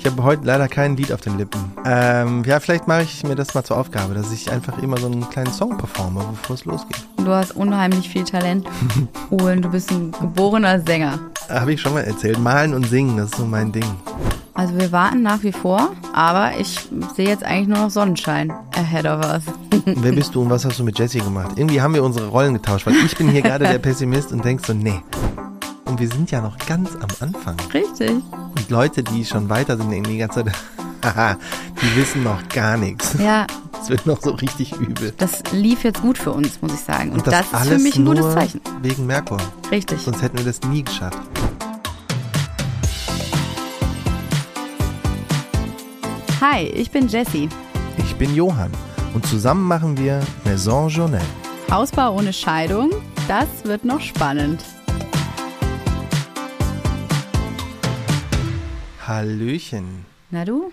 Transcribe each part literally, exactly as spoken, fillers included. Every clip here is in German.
Ich habe heute leider kein Lied auf den Lippen. Ähm, ja, vielleicht mache ich mir das mal zur Aufgabe, dass ich einfach immer so einen kleinen Song performe, bevor es losgeht. Du hast unheimlich viel Talent und du bist ein geborener Sänger. Habe ich schon mal erzählt. Malen und singen, das ist so mein Ding. Also wir warten nach wie vor, aber ich sehe jetzt eigentlich nur noch Sonnenschein ahead of us. Wer bist du und was hast du mit Jessie gemacht? Irgendwie haben wir unsere Rollen getauscht, weil ich bin hier gerade der Pessimist und denkst so, nee. Und wir sind ja noch ganz am Anfang. Richtig. Und Leute, die schon weiter sind, denken die ganze Zeit, haha, die wissen noch gar nichts. Ja. Es wird noch so richtig übel. Das lief jetzt gut für uns, muss ich sagen. Und, Und das, das ist alles für mich ein gutes nur Zeichen. Wegen Merkur. Richtig. Sonst hätten wir das nie geschafft. Hi, ich bin Jessie. Ich bin Johann und zusammen machen wir Maison Journal. Hausbau ohne Scheidung, das wird noch spannend. Hallöchen. Na du?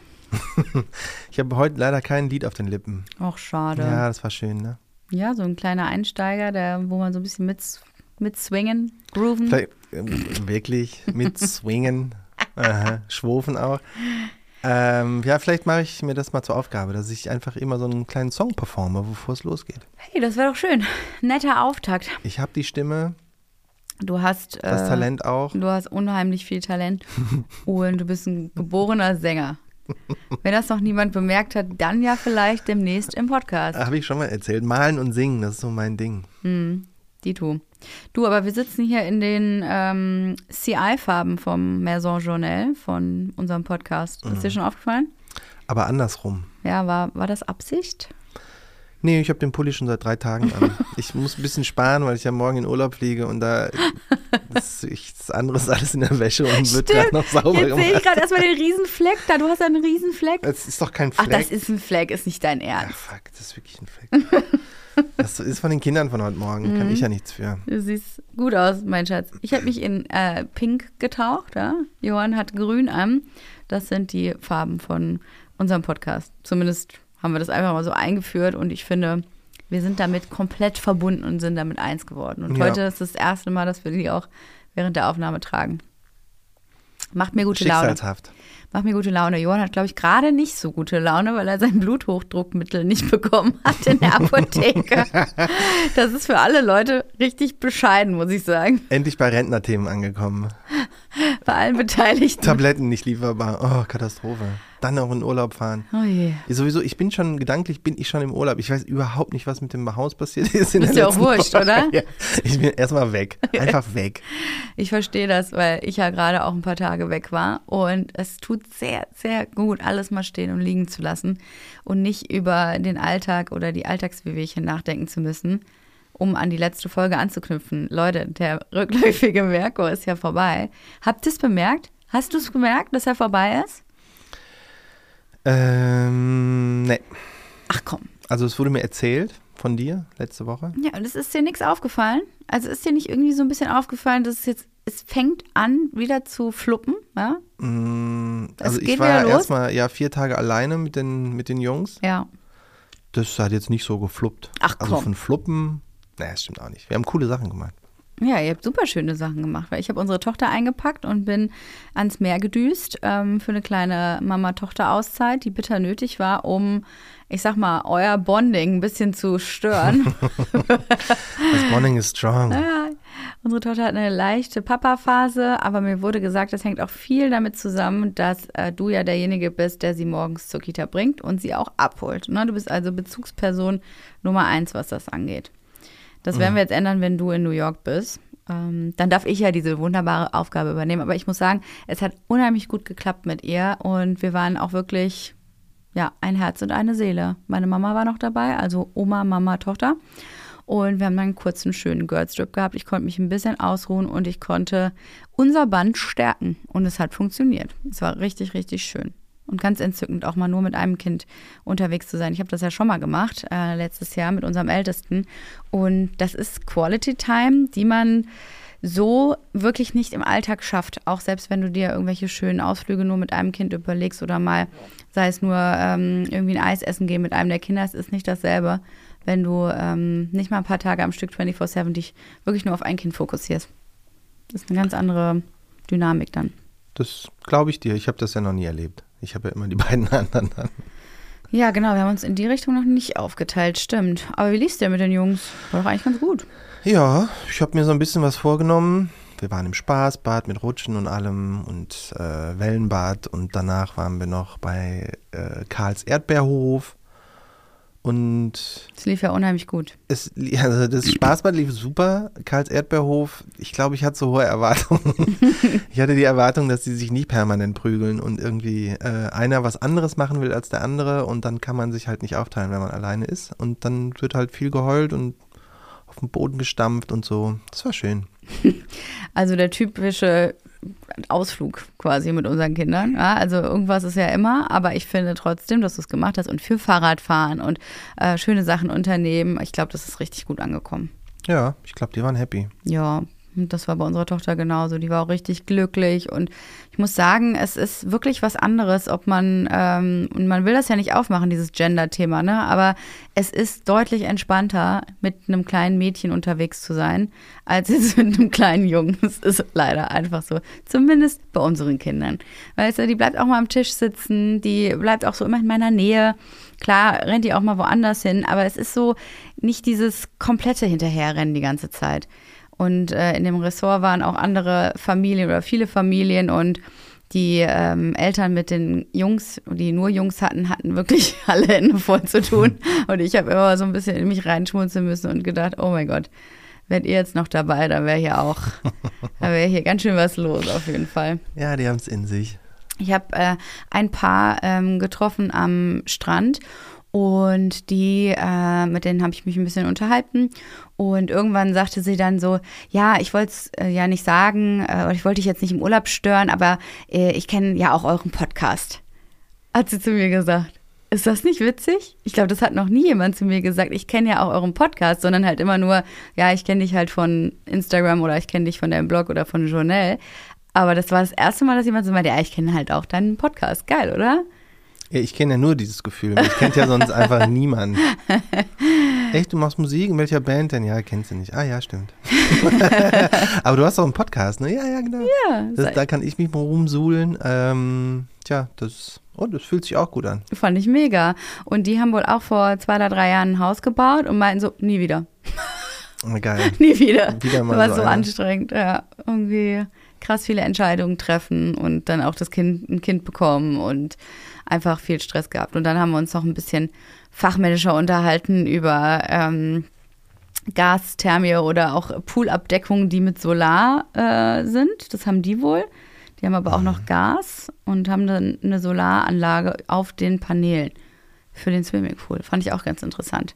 Ich habe heute leider kein Lied auf den Lippen. Och, schade. Ja, das war schön, ne? Ja, so ein kleiner Einsteiger, der, wo man so ein bisschen mit, mit swingen, grooven. Vielleicht, äh, wirklich mit swingen, Aha, schwofen auch. Ähm, ja, vielleicht mache ich mir das mal zur Aufgabe, dass ich einfach immer so einen kleinen Song performe, bevor es losgeht. Hey, das wäre doch schön. Netter Auftakt. Ich habe die Stimme, Du hast das äh, Talent auch. Du hast unheimlich viel Talent und du bist ein geborener Sänger. Wenn das noch niemand bemerkt hat, dann ja vielleicht demnächst im Podcast. Habe ich schon mal erzählt. Malen und singen, das ist so mein Ding. Hm, Dito. Du, aber wir sitzen hier in den ähm, C I-Farben vom Maison Journal, von unserem Podcast. Ist Mhm. dir schon aufgefallen? Aber andersrum. Ja, war, war das Absicht? Nee, ich habe den Pulli schon seit drei Tagen an. Ich muss ein bisschen sparen, weil ich ja morgen in Urlaub fliege und da das, ich, das andere ist alles in der Wäsche und wird gerade noch sauber Jetzt sehe ich gemacht. gerade erstmal den riesen Fleck da. Du hast ja einen riesen Fleck. Das ist doch kein Ach, Fleck. das ist ein Fleck, ist nicht dein Ja, Ernst. fuck, das ist wirklich ein Fleck. Das ist von den Kindern von heute Morgen, kann ich ja nichts für. Du siehst gut aus, mein Schatz. Ich habe mich in äh, Pink getaucht. Ja? Johann hat Grün an. Das sind die Farben von unserem Podcast. Zumindest haben wir das einfach mal so eingeführt und ich finde, wir sind damit komplett verbunden und sind damit eins geworden. Und Ja. heute ist das erste Mal, dass wir die auch während der Aufnahme tragen. Macht mir gute Laune. Schicksalshaft. Macht mir gute Laune. Johann hat, glaube ich, gerade nicht so gute Laune, weil er sein Bluthochdruckmittel nicht bekommen hat in der Apotheke. Das ist für alle Leute richtig bescheiden, muss ich sagen. Endlich bei Rentnerthemen angekommen. Bei allen Beteiligten. Tabletten nicht lieferbar. Oh, Katastrophe. Dann noch in Urlaub fahren. Oh je. Sowieso, ich bin schon, gedanklich bin ich schon im Urlaub. Ich weiß überhaupt nicht, was mit dem Haus passiert ist. In Ist der ja auch letzten wurscht, Woche. oder? Ja, ich bin erstmal weg. Einfach weg. Ich verstehe das, weil ich ja gerade auch ein paar Tage weg war. Und es tut sehr, sehr gut, alles mal stehen und liegen zu lassen und nicht über den Alltag oder die Alltagswehwehchen nachdenken zu müssen, um an die letzte Folge anzuknüpfen. Leute, der rückläufige Merkur ist ja vorbei. Habt ihr es bemerkt? Hast du es gemerkt, dass er vorbei ist? Ähm, nee. Ach komm. Also es wurde mir erzählt von dir letzte Woche. Ja, und es ist dir nichts aufgefallen? Also ist dir nicht irgendwie so ein bisschen aufgefallen, dass es jetzt, es fängt an, wieder zu fluppen, ja? Mm, also Es geht ich war wieder los? erstmal ja vier Tage alleine mit den, mit den Jungs. Ja. Das hat jetzt nicht so gefluppt. Ach, Also komm. von Fluppen, naja, das stimmt auch nicht. Wir haben coole Sachen gemacht. Ja, ihr habt super schöne Sachen gemacht, weil ich habe unsere Tochter eingepackt und bin ans Meer gedüst ähm, für eine kleine Mama-Tochter-Auszeit, die bitter nötig war, um, ich sag mal, euer Bonding ein bisschen zu stören. Das Bonding ist strong. Ja, unsere Tochter hat eine leichte Papa-Phase, aber mir wurde gesagt, das hängt auch viel damit zusammen, dass äh, du ja derjenige bist, der sie morgens zur Kita bringt und sie auch abholt. Ne? Du bist also Bezugsperson Nummer eins, was das angeht. Das werden wir jetzt ändern, wenn du in New York bist. Ähm, dann darf ich ja diese wunderbare Aufgabe übernehmen. Aber ich muss sagen, es hat unheimlich gut geklappt mit ihr und wir waren auch wirklich, ja, ein Herz und eine Seele. Meine Mama war noch dabei, also Oma, Mama, Tochter. Und wir haben dann einen kurzen, schönen Girlstrip gehabt. Ich konnte mich ein bisschen ausruhen und ich konnte unser Band stärken. Und es hat funktioniert. Es war richtig, richtig schön. Und ganz entzückend, auch mal nur mit einem Kind unterwegs zu sein. Ich habe das ja schon mal gemacht, äh, letztes Jahr mit unserem Ältesten. Und das ist Quality Time, die man so wirklich nicht im Alltag schafft. Auch selbst wenn du dir irgendwelche schönen Ausflüge nur mit einem Kind überlegst oder mal, sei es nur ähm, irgendwie ein Eis essen gehen mit einem der Kinder, es ist nicht dasselbe, wenn du ähm, nicht mal ein paar Tage am Stück vierundzwanzig sieben dich wirklich nur auf ein Kind fokussierst. Das ist eine ganz andere Dynamik dann. das glaube ich dir. Ich habe das ja noch nie erlebt. Ich habe ja immer die beiden anderen dann. Ja, genau, wir haben uns in die Richtung noch nicht aufgeteilt, stimmt. Aber wie lief's dir mit den Jungs? War doch eigentlich ganz gut. Ja, ich habe mir so ein bisschen was vorgenommen. Wir waren im Spaßbad mit Rutschen und allem und äh, Wellenbad und danach waren wir noch bei äh, Karls Erdbeerhof und Es lief ja unheimlich gut. es, also das Spaßbad lief super. Karls Erdbeerhof, ich glaube, ich hatte so hohe Erwartungen. Ich hatte die Erwartung, dass die sich nicht permanent prügeln und irgendwie äh, einer was anderes machen will als der andere und dann kann man sich halt nicht aufteilen, wenn man alleine ist und dann wird halt viel geheult und auf den Boden gestampft und so. Das war schön. Also der typische Ausflug quasi mit unseren Kindern. Ja, also irgendwas ist ja immer, aber ich finde trotzdem, dass du es gemacht hast und für Fahrradfahren und äh, schöne Sachen unternehmen. Ich glaube, das ist richtig gut angekommen. Ja, ich glaube, die waren happy. Ja, und das war bei unserer Tochter genauso. Die war auch richtig glücklich und ich muss sagen, es ist wirklich was anderes, ob man, ähm, und man will das ja nicht aufmachen, dieses Gender-Thema, ne? Aber es ist deutlich entspannter, mit einem kleinen Mädchen unterwegs zu sein, als jetzt mit einem kleinen Jungen. Das ist leider einfach so. Zumindest bei unseren Kindern. Weißt du, die bleibt auch mal am Tisch sitzen, die bleibt auch so immer in meiner Nähe. Klar, rennt die auch mal woanders hin, aber es ist so nicht dieses komplette Hinterherrennen die ganze Zeit. Und äh, in dem Ressort waren auch andere Familien oder viele Familien und die ähm, Eltern mit den Jungs, die nur Jungs hatten, hatten wirklich alle Hände voll zu tun. Und ich habe immer so ein bisschen in mich reinschmunzeln müssen und gedacht, oh mein Gott, wärt ihr jetzt noch dabei, dann wäre hier auch, da wäre hier ganz schön was los auf jeden Fall. Ja, die haben es in sich. Ich habe äh, ein Paar ähm, getroffen am Strand. Und die, äh, mit denen habe ich mich ein bisschen unterhalten. Und irgendwann sagte sie dann so, ja, ich wollte es äh, ja nicht sagen, äh, oder ich wollte dich jetzt nicht im Urlaub stören, aber äh, ich kenne ja auch euren Podcast. Hat sie zu mir gesagt. Ist das nicht witzig? Ich glaube, das hat noch nie jemand zu mir gesagt. Ich kenne ja auch euren Podcast, sondern halt immer nur, ja, ich kenne dich halt von Instagram oder ich kenne dich von deinem Blog oder von Journal. Aber das war das erste Mal, dass jemand so meinte, ja, ich kenne halt auch deinen Podcast. Geil, oder? Ja, ich kenne ja nur dieses Gefühl. Ich kennt ja sonst einfach niemand. Echt, du machst Musik? In welcher Band denn? Ja, kennst du nicht. Ah ja, stimmt. Aber du hast auch einen Podcast, ne? Ja, ja, genau. Ja. Das, da kann ich mich mal rumsuhlen. Ähm, tja, das, oh, das fühlt sich auch gut an. Fand ich mega. Und die haben wohl auch vor zwei oder drei Jahren ein Haus gebaut und meinten so, nie wieder. Geil. Nie wieder. Wieder mal war so so einer. anstrengend. Ja, irgendwie krass viele Entscheidungen treffen und dann auch das Kind, ein Kind bekommen und einfach viel Stress gehabt. Und dann haben wir uns noch ein bisschen fachmännischer unterhalten über ähm, Gasthermie oder auch Poolabdeckungen, die mit Solar äh, sind. Das haben die wohl. Die haben aber auch noch Gas und haben dann eine Solaranlage auf den Paneelen für den Swimmingpool. Fand ich auch ganz interessant.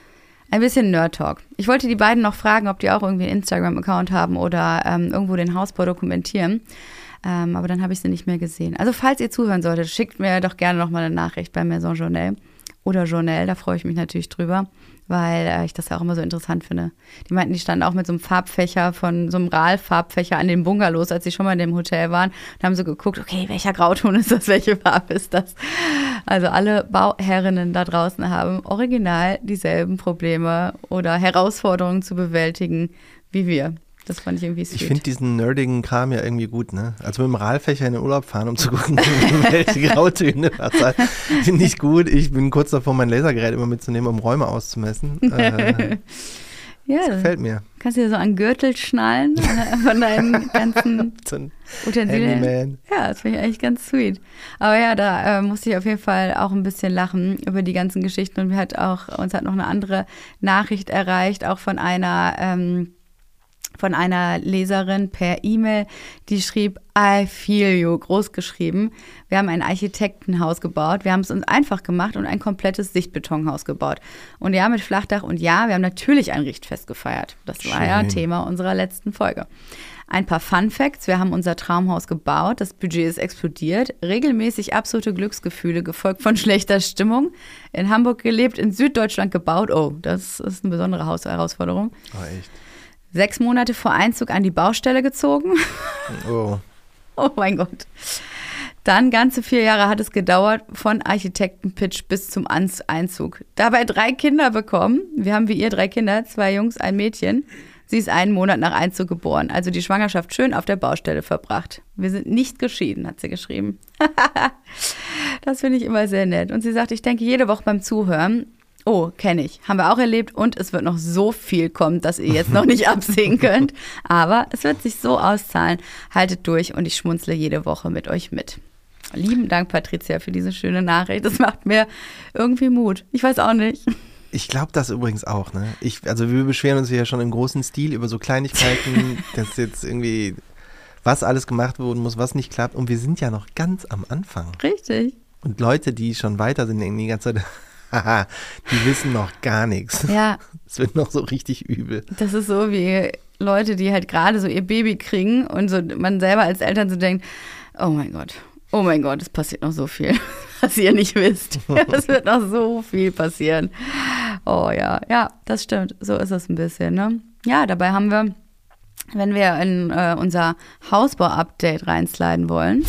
Ein bisschen Nerd-Talk. Ich wollte die beiden noch fragen, ob die auch irgendwie einen Instagram-Account haben oder ähm, irgendwo den Hausbau dokumentieren. Ähm, aber dann habe ich sie nicht mehr gesehen. Also falls ihr zuhören solltet, schickt mir doch gerne noch mal eine Nachricht bei Maison Journal oder Journal. Da freue ich mich natürlich drüber, weil äh, ich das ja auch immer so interessant finde. Die meinten, die standen auch mit so einem Farbfächer, von so einem RAL-Farbfächer an den Bungalows, als sie schon mal in dem Hotel waren. Und haben so geguckt, okay, welcher Grauton ist das, welche Farbe ist das? Also alle Bauherrinnen da draußen haben original dieselben Probleme oder Herausforderungen zu bewältigen wie wir. Das fand ich irgendwie sweet. Ich finde diesen nerdigen Kram ja irgendwie gut, ne? Also mit dem Rahlfächer in den Urlaub fahren, um zu gucken, welche Grautöne was hat. Finde ich gut. Ich bin kurz davor, mein Lasergerät immer mitzunehmen, um Räume auszumessen. Äh, ja, das gefällt mir. Kannst du dir so an Gürtel schnallen äh, von deinen ganzen So ein Utensilien. Handyman. Ja, das finde ich eigentlich ganz sweet. Aber ja, da äh, musste ich auf jeden Fall auch ein bisschen lachen über die ganzen Geschichten. Und wir hat auch, uns hat noch eine andere Nachricht erreicht, auch von einer ähm, von einer Leserin per E-Mail, die schrieb, I feel you, groß geschrieben. Wir haben ein Architektenhaus gebaut. Wir haben es uns einfach gemacht und ein komplettes Sichtbetonhaus gebaut. Und ja, mit Flachdach und ja, wir haben natürlich ein Richtfest gefeiert. Das war Schön. ja Thema unserer letzten Folge. Ein paar Fun Facts. Wir haben unser Traumhaus gebaut. Das Budget ist explodiert. Regelmäßig absolute Glücksgefühle, gefolgt von schlechter Stimmung. In Hamburg gelebt, in Süddeutschland gebaut. Oh, das ist eine besondere Hausherausforderung. Oh, echt? Sechs Monate vor Einzug an die Baustelle gezogen. Oh. Oh mein Gott. Dann ganze vier Jahre hat es gedauert, von Architektenpitch bis zum Einzug. Dabei drei Kinder bekommen. Wir haben wie ihr drei Kinder, zwei Jungs, ein Mädchen. Sie ist einen Monat nach Einzug geboren, also die Schwangerschaft schön auf der Baustelle verbracht. Wir sind nicht geschieden, hat sie geschrieben. Das finde ich immer sehr nett. Und sie sagt, ich denke jede Woche beim Zuhören, oh, kenne ich, haben wir auch erlebt und es wird noch so viel kommen, dass ihr jetzt noch nicht absehen könnt. Aber es wird sich so auszahlen. Haltet durch und ich schmunzle jede Woche mit euch mit. Lieben Dank, Patricia, für diese schöne Nachricht. Das macht mir irgendwie Mut. Ich weiß auch nicht. Ich glaube das übrigens auch, ne? Ich, also wir beschweren uns ja schon im großen Stil über so Kleinigkeiten, dass jetzt irgendwie was alles gemacht werden muss, was nicht klappt. Und wir sind ja noch ganz am Anfang. Richtig. Und Leute, die schon weiter sind, denken die ganze Zeit, haha, die wissen noch gar nichts. Ja. Es wird noch so richtig übel. Das ist so wie Leute, die halt gerade so ihr Baby kriegen und so man selber als Eltern so denkt, oh mein Gott, oh mein Gott, es passiert noch so viel, was ihr nicht wisst. Es wird noch so viel passieren. Oh ja, ja, das stimmt. So ist es ein bisschen, ne? Ja, dabei haben wir, wenn wir in äh, unser Hausbau-Update reinsliden wollen,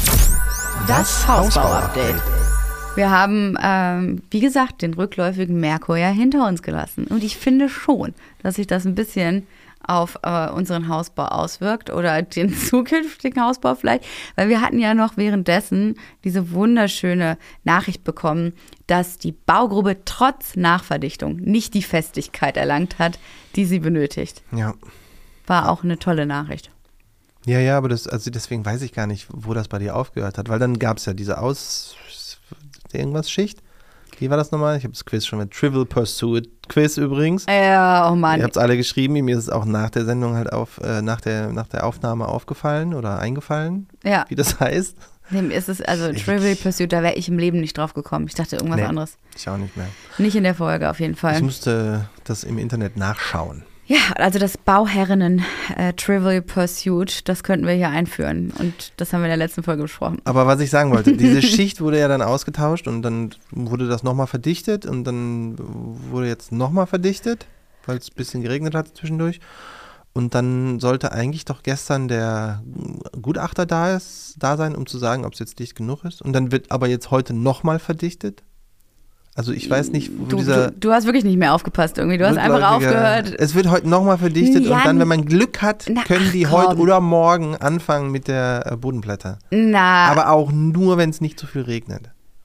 das Hausbau-Update. Wir haben, ähm, wie gesagt, den rückläufigen Merkur ja hinter uns gelassen. Und ich finde schon, dass sich das ein bisschen auf äh, unseren Hausbau auswirkt oder den zukünftigen Hausbau vielleicht. Weil wir hatten ja noch währenddessen diese wunderschöne Nachricht bekommen, dass die Baugrube trotz Nachverdichtung nicht die Festigkeit erlangt hat, die sie benötigt. Ja. War auch eine tolle Nachricht. Ja, ja, aber das, also deswegen weiß ich gar nicht, wo das bei dir aufgehört hat. Weil dann gab es ja diese Aus... irgendwas Schicht. Wie war das nochmal? Ich habe das Quiz schon mit Trivial Pursuit Quiz übrigens. Ja, oh Mann. Ihr habt es alle geschrieben, mir ist es auch nach der Sendung halt auf, äh, nach der, nach der Aufnahme aufgefallen oder eingefallen, ja. Wie das heißt. Nee, ist es, also Trivial Pursuit, da wäre ich im Leben nicht drauf gekommen. Ich dachte irgendwas nee, anderes. Ich auch nicht mehr. Nicht in der Folge auf jeden Fall. Ich musste das im Internet nachschauen. Ja, also das Bauherrinnen äh, Trivial Pursuit, das könnten wir hier einführen. Und das haben wir in der letzten Folge besprochen. Aber was ich sagen wollte, diese Schicht wurde ja dann ausgetauscht und dann wurde das nochmal verdichtet und dann wurde jetzt nochmal verdichtet, weil es ein bisschen geregnet hat zwischendurch. Und dann sollte eigentlich doch gestern der Gutachter da, ist, da sein, um zu sagen, ob es jetzt dicht genug ist. Und dann wird aber jetzt heute nochmal verdichtet. Also ich weiß nicht, wo du, dieser... Du, du hast wirklich nicht mehr aufgepasst irgendwie, du hast einfach aufgehört. Es wird heute nochmal verdichtet ja, und dann, wenn man Glück hat, na, können die ach, heute oder morgen anfangen mit der Bodenplatte. Na. Aber auch nur, wenn es nicht zu viel regnet.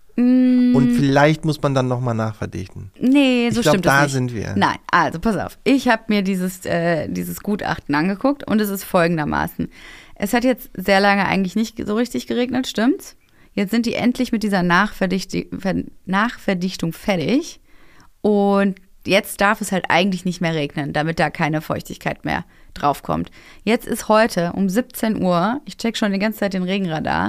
Mm. Und vielleicht muss man dann nochmal nachverdichten. Nee, so ich glaub, stimmt da das nicht. sind wir. Nein, also pass auf. Ich habe mir dieses, äh, dieses Gutachten angeguckt und es ist folgendermaßen. Es hat jetzt sehr lange eigentlich nicht so richtig geregnet, stimmt's? Jetzt sind die endlich mit dieser Nachverdichtung, Nachverdichtung fertig und jetzt darf es halt eigentlich nicht mehr regnen, damit da keine Feuchtigkeit mehr draufkommt. Jetzt ist heute um siebzehn Uhr, ich check schon die ganze Zeit den Regenradar,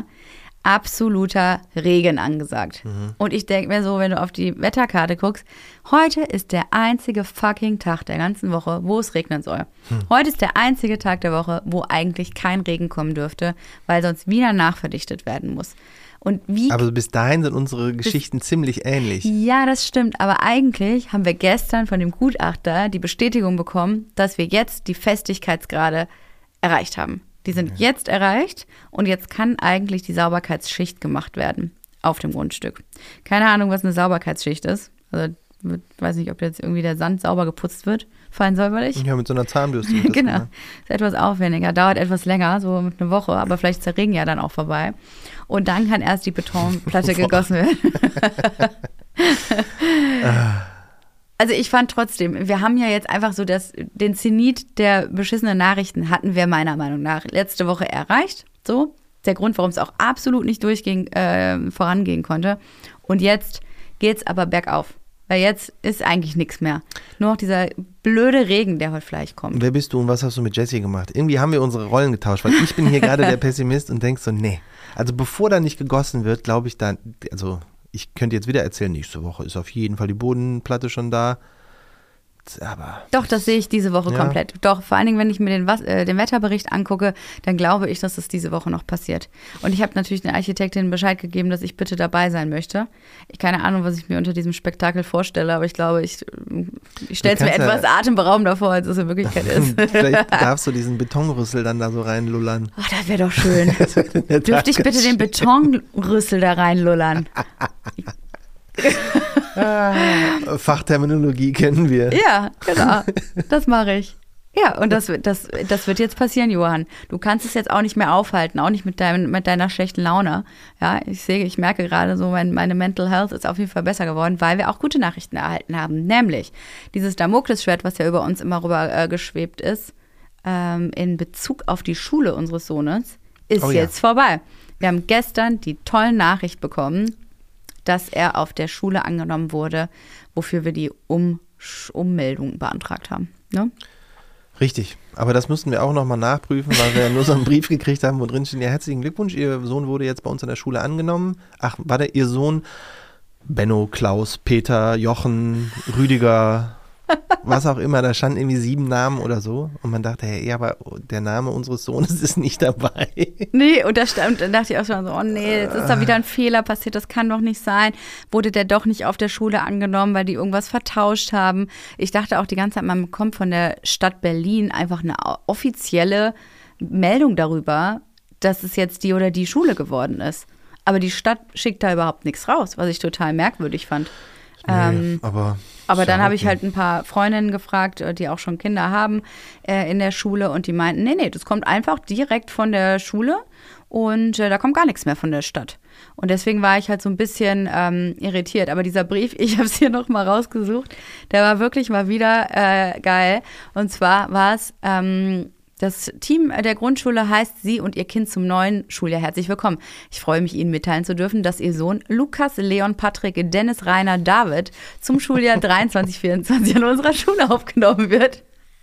absoluter Regen angesagt. Mhm. Und ich denke mir so, wenn du auf die Wetterkarte guckst, heute ist der einzige fucking Tag der ganzen Woche, wo es regnen soll. Mhm. Heute ist der einzige Tag der Woche, wo eigentlich kein Regen kommen dürfte, weil sonst wieder nachverdichtet werden muss. Und wie aber bis dahin sind unsere Geschichten bis, ziemlich ähnlich. Ja, das stimmt. Aber eigentlich haben wir gestern von dem Gutachter die Bestätigung bekommen, dass wir jetzt die Festigkeitsgrade erreicht haben. Die sind okay. jetzt erreicht und jetzt kann eigentlich die Sauberkeitsschicht gemacht werden auf dem Grundstück. Keine Ahnung, was eine Sauberkeitsschicht ist. Also ich weiß nicht, ob jetzt irgendwie der Sand sauber geputzt wird, fein säuberlich. Ja, mit so einer Zahnbürste. Genau, ne? Ist etwas aufwendiger, dauert etwas länger, so mit einer Woche, aber vielleicht ist der Regen ja dann auch vorbei. Und dann kann erst die Betonplatte gegossen werden. Also ich fand trotzdem, wir haben ja jetzt einfach so das, den Zenit der beschissenen Nachrichten hatten wir meiner Meinung nach letzte Woche erreicht. So, der Grund, warum es auch absolut nicht durchging, äh, vorangehen konnte. Und jetzt geht's aber bergauf. Weil jetzt ist eigentlich nichts mehr. Nur noch dieser blöde Regen, der heute vielleicht kommt. Wer bist du und was hast du mit Jessie gemacht? Irgendwie haben wir unsere Rollen getauscht, weil ich bin hier gerade der Pessimist und denk so, nee. Also bevor da nicht gegossen wird, glaube ich da, also ich könnte jetzt wieder erzählen, nächste Woche ist auf jeden Fall die Bodenplatte schon da. Aber Doch, das sehe ich diese Woche ja. komplett. Doch, vor allen Dingen, wenn ich mir den, äh, den Wetterbericht angucke, dann glaube ich, dass das diese Woche noch passiert. Und ich habe natürlich den Architektinnen Bescheid gegeben, dass ich bitte dabei sein möchte. Ich keine Ahnung, was ich mir unter diesem Spektakel vorstelle, aber ich glaube, ich, ich stelle es mir etwas ja atemberaubender vor, als es in Wirklichkeit ist. Vielleicht darfst du diesen Betonrüssel dann da so reinlullern. Oh, das wäre doch schön. Dürfte ich bitte den Betonrüssel da reinlullern? Fachterminologie kennen wir. Ja, genau. Das mache ich. Ja, und das, das, das wird jetzt passieren, Johann. Du kannst es jetzt auch nicht mehr aufhalten, auch nicht mit, deinem, mit deiner schlechten Laune. Ja, ich sehe, ich merke gerade so, mein, meine Mental Health ist auf jeden Fall besser geworden, weil wir auch gute Nachrichten erhalten haben. Nämlich dieses Damoklesschwert, was ja über uns immer rüber äh, geschwebt ist, ähm, in Bezug auf die Schule unseres Sohnes, ist oh, jetzt ja. vorbei. Wir haben gestern die tolle Nachricht bekommen, dass er auf der Schule angenommen wurde, wofür wir die um, Ummeldung beantragt haben. Ne? Richtig, aber das müssten wir auch nochmal nachprüfen, weil wir ja nur so einen Brief gekriegt haben, wo drin steht, ja, herzlichen Glückwunsch, Ihr Sohn wurde jetzt bei uns in der Schule angenommen. Ach, war der Ihr Sohn Benno, Klaus, Peter, Jochen, Rüdiger, was auch immer, da standen irgendwie sieben Namen oder so und man dachte, hey, ja, aber der Name unseres Sohnes ist nicht dabei. Nee, und da stand, dann dachte ich auch schon so, oh nee, jetzt ist da wieder ein Fehler passiert, das kann doch nicht sein. Wurde der doch nicht auf der Schule angenommen, weil die irgendwas vertauscht haben. Ich dachte auch die ganze Zeit, man bekommt von der Stadt Berlin einfach eine offizielle Meldung darüber, dass es jetzt die oder die Schule geworden ist. Aber die Stadt schickt da überhaupt nichts raus, was ich total merkwürdig fand. Nee, ähm, aber aber dann ja, habe ich okay. halt ein paar Freundinnen gefragt, die auch schon Kinder haben äh, in der Schule und die meinten, nee, nee, das kommt einfach direkt von der Schule und äh, da kommt gar nichts mehr von der Stadt. Und deswegen war ich halt so ein bisschen ähm, irritiert. Aber dieser Brief, ich habe es hier noch mal rausgesucht, der war wirklich mal wieder äh, geil. Und zwar war es, ähm, das Team der Grundschule heißt Sie und Ihr Kind zum neuen Schuljahr herzlich willkommen. Ich freue mich, Ihnen mitteilen zu dürfen, dass Ihr Sohn Lukas, Leon, Patrick, Dennis, Rainer, David zum Schuljahr dreiundzwanzig vierundzwanzig an unserer Schule aufgenommen wird.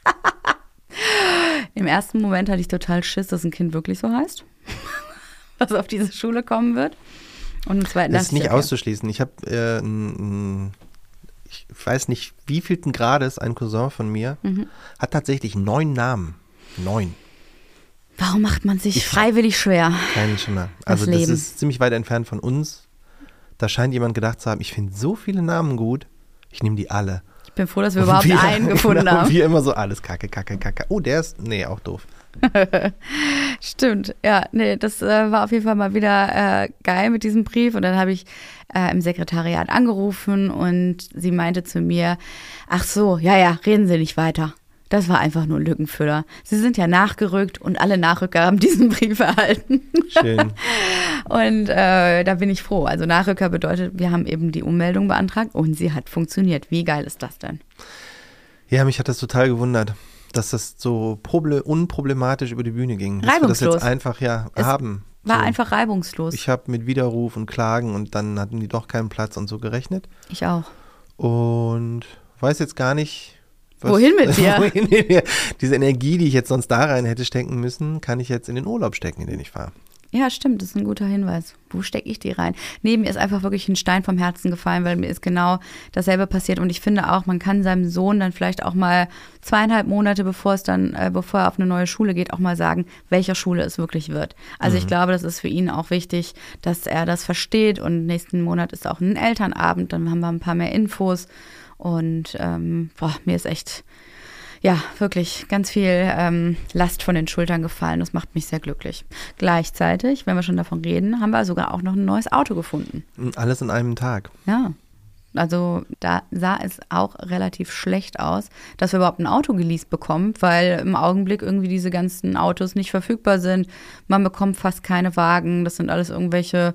Im ersten Moment hatte ich total Schiss, dass ein Kind wirklich so heißt, was auf diese Schule kommen wird. Und im zweiten Das ist dachte nicht ich, okay. auszuschließen. Ich habe, äh, n- n- ich weiß nicht, wie vielten Grades ein Cousin von mir Mhm. hat tatsächlich neun Namen. Neun. Warum macht man sich Ich- freiwillig schwer? Keinen Schimmer. Das Also das Leben. ist ziemlich weit entfernt von uns. Da scheint jemand gedacht zu haben, ich finde so viele Namen gut, ich nehme die alle. Ich bin froh, dass wir überhaupt wir, einen gefunden genau, haben. Und wir immer so, alles kacke, kacke, kacke. Oh, der ist, nee, auch doof. Stimmt, ja, nee, das äh, war auf jeden Fall mal wieder äh, geil mit diesem Brief. Und dann habe ich äh, im Sekretariat angerufen und sie meinte zu mir, ach so, ja, ja, reden Sie nicht weiter. Das war einfach nur ein Lückenfüller. Sie sind ja nachgerückt und alle Nachrücker haben diesen Brief erhalten. Schön. Und äh, da bin ich froh. Also Nachrücker bedeutet, wir haben eben die Ummeldung beantragt und sie hat funktioniert. Wie geil ist das denn? Ja, mich hat das total gewundert, dass das so proble- unproblematisch über die Bühne ging. Dass wir das Reibungslos. jetzt einfach ja Es haben. War so. einfach reibungslos. Ich habe mit Widerruf und Klagen und dann hatten die doch keinen Platz und so gerechnet. Ich auch. Und weiß jetzt gar nicht, was, Wohin mit dir? wohin mit mir? Diese Energie, die ich jetzt sonst da rein hätte stecken müssen, kann ich jetzt in den Urlaub stecken, in den ich fahre. Ja, stimmt, das ist ein guter Hinweis. Wo stecke ich die rein? Nee, mir ist einfach wirklich ein Stein vom Herzen gefallen, weil mir ist genau dasselbe passiert. Und ich finde auch, man kann seinem Sohn dann vielleicht auch mal zweieinhalb Monate, bevor es dann, äh, bevor er auf eine neue Schule geht, auch mal sagen, welcher Schule es wirklich wird. Also ich glaube, das ist für ihn auch wichtig, dass er das versteht. Und nächsten Monat ist auch ein Elternabend, dann haben wir ein paar mehr Infos. Und ähm, boah, mir ist echt, ja, wirklich ganz viel ähm, Last von den Schultern gefallen. Das macht mich sehr glücklich. Gleichzeitig, wenn wir schon davon reden, haben wir sogar auch noch ein neues Auto gefunden. Alles in einem Tag. Ja, also da sah es auch relativ schlecht aus, dass wir überhaupt ein Auto geleast bekommen, weil im Augenblick irgendwie diese ganzen Autos nicht verfügbar sind. Man bekommt fast keine Wagen. Das sind alles irgendwelche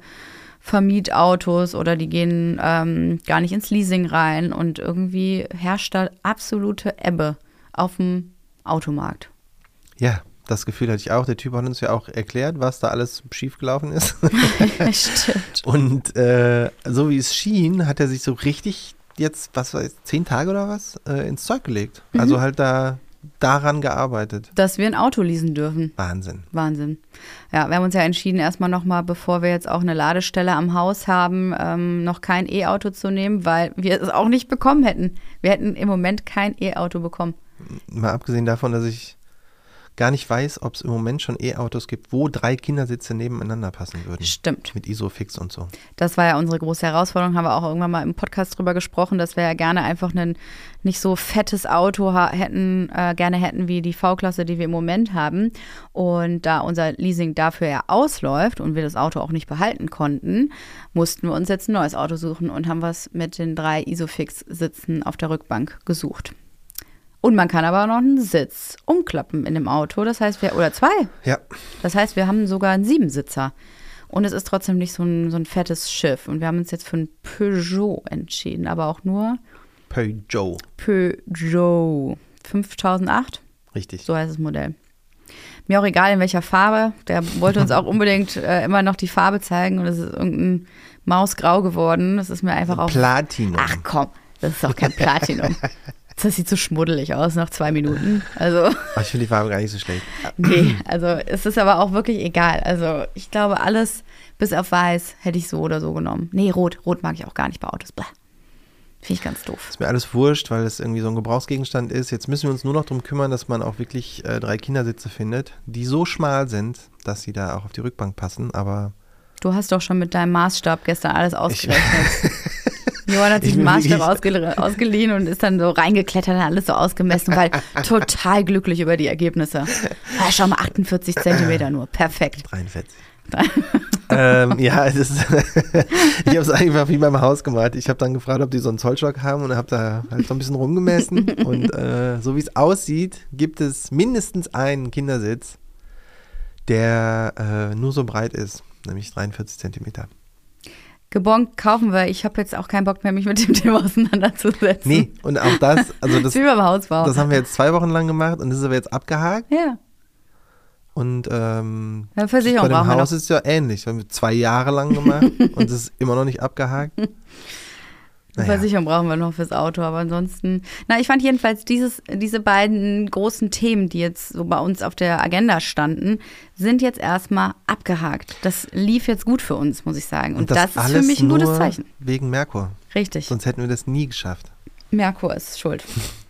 Vermietautos oder die gehen ähm, gar nicht ins Leasing rein. Und irgendwie herrscht da absolute Ebbe auf dem Automarkt. Ja, das Gefühl hatte ich auch. Der Typ hat uns ja auch erklärt, was da alles schiefgelaufen ist. Stimmt. Und äh, so wie es schien, hat er sich so richtig jetzt, was weiß ich, zehn Tage oder was, äh, ins Zeug gelegt. Mhm. Also halt da daran gearbeitet. Dass wir ein Auto leasen dürfen. Wahnsinn. Wahnsinn. Ja, wir haben uns ja entschieden, erstmal nochmal, bevor wir jetzt auch eine Ladestelle am Haus haben, ähm, noch kein E-Auto zu nehmen, weil wir es auch nicht bekommen hätten. Wir hätten im Moment kein E-Auto bekommen. Mal abgesehen davon, dass ich gar nicht weiß, ob es im Moment schon E-Autos gibt, wo drei Kindersitze nebeneinander passen würden. Stimmt. Mit Isofix und so. Das war ja unsere große Herausforderung, haben wir auch irgendwann mal im Podcast drüber gesprochen, dass wir ja gerne einfach ein nicht so fettes Auto ha- hätten, äh, gerne hätten wie die V-Klasse, die wir im Moment haben. Und da unser Leasing dafür ja ausläuft und wir das Auto auch nicht behalten konnten, mussten wir uns jetzt ein neues Auto suchen und haben was mit den drei Isofix-Sitzen auf der Rückbank gesucht. Und man kann aber auch noch einen Sitz umklappen in dem Auto. Das heißt, wir, oder zwei. Ja. Das heißt, wir haben sogar einen Siebensitzer. Und es ist trotzdem nicht so ein, so ein fettes Schiff. Und wir haben uns jetzt für ein Peugeot entschieden, aber auch nur Peugeot. Peugeot fünftausendacht. Richtig. So heißt das Modell. Mir auch egal, in welcher Farbe. Der wollte uns auch unbedingt äh, immer noch die Farbe zeigen. Und es ist irgendein Mausgrau geworden. Das ist mir einfach auch. Platinum. Ach komm, das ist doch kein Platinum. Das sieht so schmuddelig aus nach zwei Minuten. Also. Ach, ich finde die Farbe gar nicht so schlecht. Nee, also es ist aber auch wirklich egal. Also ich glaube, alles bis auf weiß hätte ich so oder so genommen. Nee, rot. Rot mag ich auch gar nicht bei Autos. Blah. Finde ich ganz doof. Ist mir alles wurscht, weil es irgendwie so ein Gebrauchsgegenstand ist. Jetzt müssen wir uns nur noch darum kümmern, dass man auch wirklich äh, drei Kindersitze findet, die so schmal sind, dass sie da auch auf die Rückbank passen. Aber du hast doch schon mit deinem Maßstab gestern alles ausgerechnet. Johann hat sich einen Maßstab ausge- ausgeliehen und ist dann so reingeklettert und alles so ausgemessen, weil total glücklich über die Ergebnisse. Ah, schau mal, achtundvierzig Zentimeter nur. Perfekt. dreiundvierzig. ähm, ja, es ist ich habe es einfach wie beim Haus gemacht. Ich habe dann gefragt, ob die so einen Zollstock haben und habe da halt so ein bisschen rumgemessen. Und äh, so wie es aussieht, gibt es mindestens einen Kindersitz, der äh, nur so breit ist, nämlich dreiundvierzig Zentimeter. Gebongt kaufen wir. Ich habe jetzt auch keinen Bock mehr, mich mit dem Thema auseinanderzusetzen. Nee, und auch das, also das, wie beim Hausbau. Das haben wir jetzt zwei Wochen lang gemacht und das ist aber jetzt abgehakt. Ja. Und ähm, ja, Versicherung bei dem brauchen wir Haus noch. ist ja ähnlich. Das haben wir zwei Jahre lang gemacht und es ist immer noch nicht abgehakt. Naja. Versicherung brauchen wir noch fürs Auto, aber ansonsten, na, ich fand jedenfalls dieses, diese beiden großen Themen, die jetzt so bei uns auf der Agenda standen, sind jetzt erstmal abgehakt. Das lief jetzt gut für uns, muss ich sagen. Und, Und das, das ist für mich ein gutes Zeichen. Wegen Merkur. Richtig. Sonst hätten wir das nie geschafft. Merkur ist schuld.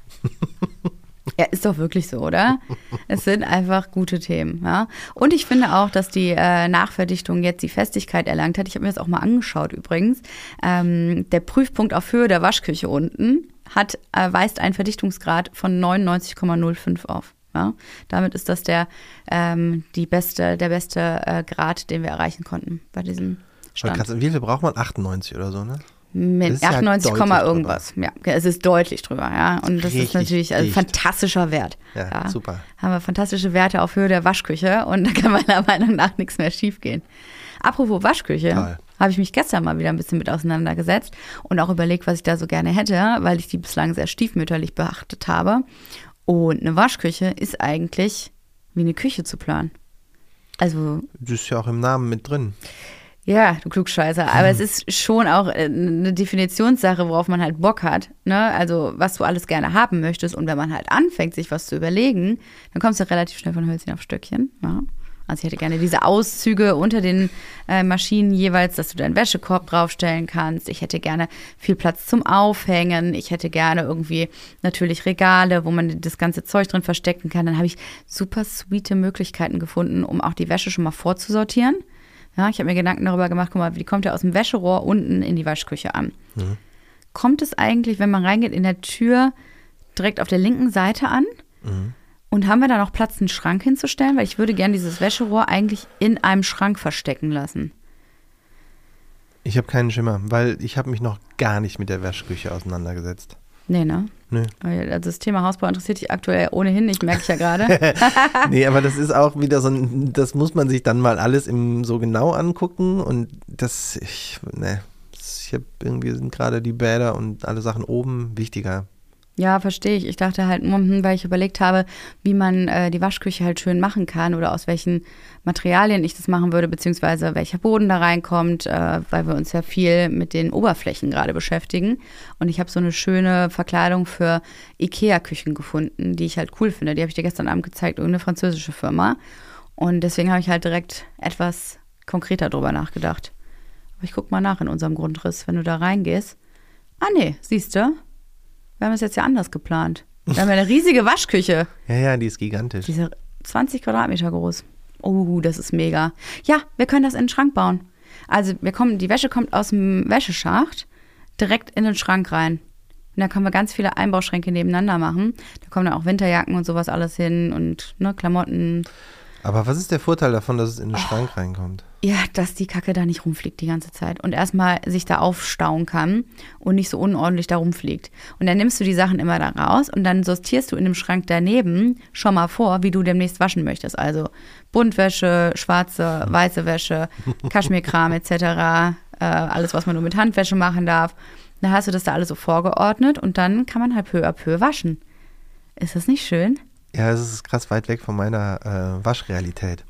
Ja, ist doch wirklich so, oder? Es sind einfach gute Themen. Ja? Und ich finde auch, dass die äh, Nachverdichtung jetzt die Festigkeit erlangt hat. Ich habe mir das auch mal angeschaut übrigens. Ähm, der Prüfpunkt auf Höhe der Waschküche unten hat, äh, weist einen Verdichtungsgrad von neunundneunzig Komma null fünf auf. Ja? Damit ist das der, ähm, die beste, der beste äh, Grad, den wir erreichen konnten bei diesem Stand. Wie viel braucht man? achtundneunzig oder so, ne? Mit achtundneunzig, ja irgendwas. Ja, es ist deutlich drüber, ja. Und das Richtig ist natürlich ein fantastischer Wert. Ja, ja, super. Haben wir fantastische Werte auf Höhe der Waschküche und da kann meiner Meinung nach nichts mehr schief gehen. Apropos Waschküche, habe ich mich gestern mal wieder ein bisschen mit auseinandergesetzt und auch überlegt, was ich da so gerne hätte, weil ich die bislang sehr stiefmütterlich beachtet habe. Und eine Waschküche ist eigentlich wie eine Küche zu planen. Also. Das ist ja auch im Namen mit drin. Ja, du Klugscheißer. Aber hm. es ist schon auch eine Definitionssache, worauf man halt Bock hat. Ne? Also, was du alles gerne haben möchtest. Und wenn man halt anfängt, sich was zu überlegen, dann kommst du relativ schnell von Hölzchen auf Stöckchen. Ja? Also, ich hätte gerne diese Auszüge unter den äh, Maschinen jeweils, dass du deinen Wäschekorb draufstellen kannst. Ich hätte gerne viel Platz zum Aufhängen. Ich hätte gerne irgendwie natürlich Regale, wo man das ganze Zeug drin verstecken kann. Dann habe ich super sweete Möglichkeiten gefunden, um auch die Wäsche schon mal vorzusortieren. Ja, ich habe mir Gedanken darüber gemacht, guck mal, wie kommt der aus dem Wäscherohr unten in die Waschküche an? Mhm. Kommt es eigentlich, wenn man reingeht, in der Tür direkt auf der linken Seite an? Mhm. Und haben wir da noch Platz, einen Schrank hinzustellen? Weil ich würde gerne dieses Wäscherohr eigentlich in einem Schrank verstecken lassen. Ich habe keinen Schimmer, weil ich habe mich noch gar nicht mit der Waschküche auseinandergesetzt. Nee, ne? Nö. Also das Thema Hausbau interessiert dich aktuell ohnehin nicht, merke ich ja gerade. Nee, aber das ist auch wieder so ein, das muss man sich dann mal alles im, so genau angucken und das, ich, ne, ich habe irgendwie sind gerade die Bäder und alle Sachen oben wichtiger. Ja, verstehe ich. Ich dachte halt nur, weil ich überlegt habe, wie man äh, die Waschküche halt schön machen kann oder aus welchen Materialien ich das machen würde, beziehungsweise welcher Boden da reinkommt, äh, weil wir uns ja viel mit den Oberflächen gerade beschäftigen. Und ich habe so eine schöne Verkleidung für Ikea-Küchen gefunden, die ich halt cool finde. Die habe ich dir gestern Abend gezeigt, irgendeine französische Firma. Und deswegen habe ich halt direkt etwas konkreter drüber nachgedacht. Aber ich guck mal nach in unserem Grundriss, wenn du da reingehst. Ah nee, siehst du? Wir haben es jetzt ja anders geplant. Wir haben ja eine riesige Waschküche. Ja, ja, die ist gigantisch. Die ist zwanzig Quadratmeter groß. Oh, das ist mega. Ja, wir können das in den Schrank bauen. Also wir kommen, die Wäsche kommt aus dem Wäscheschacht direkt in den Schrank rein. Und da können wir ganz viele Einbauschränke nebeneinander machen. Da kommen dann auch Winterjacken und sowas alles hin und ne, Klamotten. Aber was ist der Vorteil davon, dass es in den oh. Schrank reinkommt? Ja, dass die Kacke da nicht rumfliegt die ganze Zeit und erstmal sich da aufstauen kann und nicht so unordentlich da rumfliegt. Und dann nimmst du die Sachen immer da raus und dann sortierst du in dem Schrank daneben schon mal vor, wie du demnächst waschen möchtest. Also Buntwäsche, schwarze, weiße Wäsche, Kaschmirkram et cetera, äh, alles, was man nur mit Handwäsche machen darf. Dann hast du das da alles so vorgeordnet und dann kann man halt peu à peu waschen. Ist das nicht schön? Ja, es ist krass weit weg von meiner äh, Waschrealität.